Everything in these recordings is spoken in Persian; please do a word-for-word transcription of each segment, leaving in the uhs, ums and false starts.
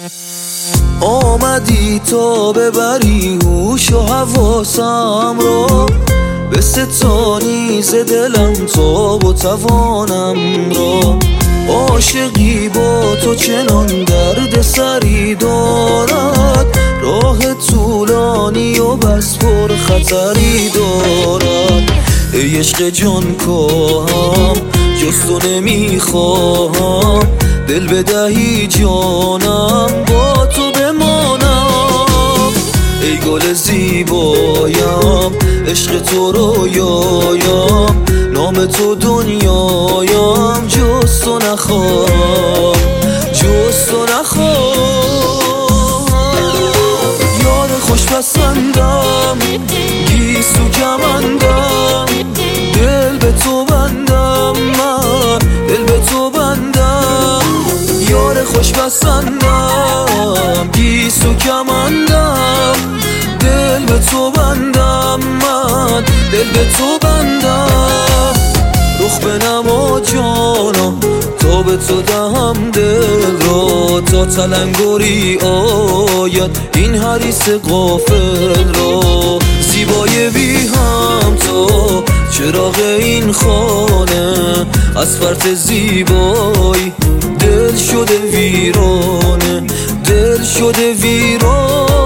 آمدی تا ببری هوش و حواسم رو، به ستانی ز دلم تاب و توانم را. عاشقی با تو چنان درد سری دارد، راه طولانی و بس پر خطری دارد. ای عشق جان کاهم جز تو نمیخواهم، دل بدهی جانم با تو بمانم. ای گل زیبایم عشق تو رویایم، نام تو دنیایم، جز تو نخواهم جز تو نخواهم. یار خوش پسندم گیسو کمندم، دل به تو بندم من دل به تو بندم. یار خوش پسندم گیسو کمندم، دل به تو بندم من دل به تو بندم. رخ بنما جانا تا به تو دهم دل را، تا تلنگری آید این حریص غافل را. زیبای بی هم تو چراغ این خانه، از فرط زیبایی دل شده ویرانه دل شده ویرانه.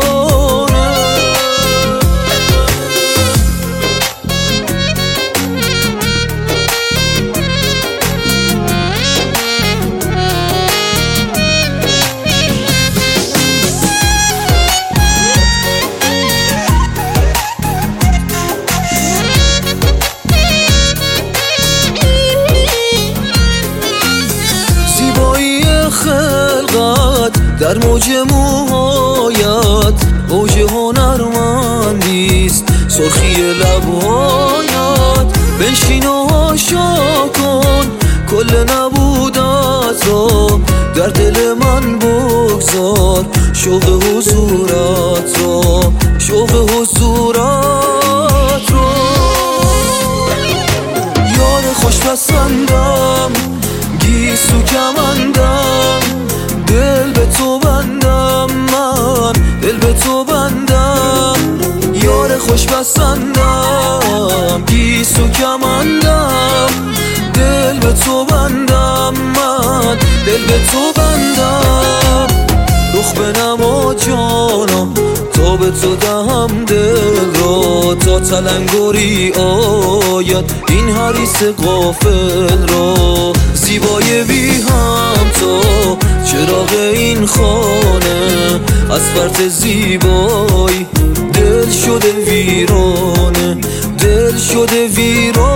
خلقت در موج موهایت اوج هنرمندیست، سرخی لبهایت بنشین و هاشا کن کل نبودت را. در دل من بگذار شوق حضورت را شوق حضورت را. یار خوش پسندم گیسو کمندم، دل به تو بندم من دل به تو بندم. یار خوش پسندم گیسو کمندم، دل به تو بندم من دل به تو بندم. رخ بنما جانا تا به تو دهم دل را، تا تلنگری آید این حریص غافل را. زیبای بی هم تو چراغ این خانه، از فرط زیبایی دل شده ویرانه دل شده ویرانه.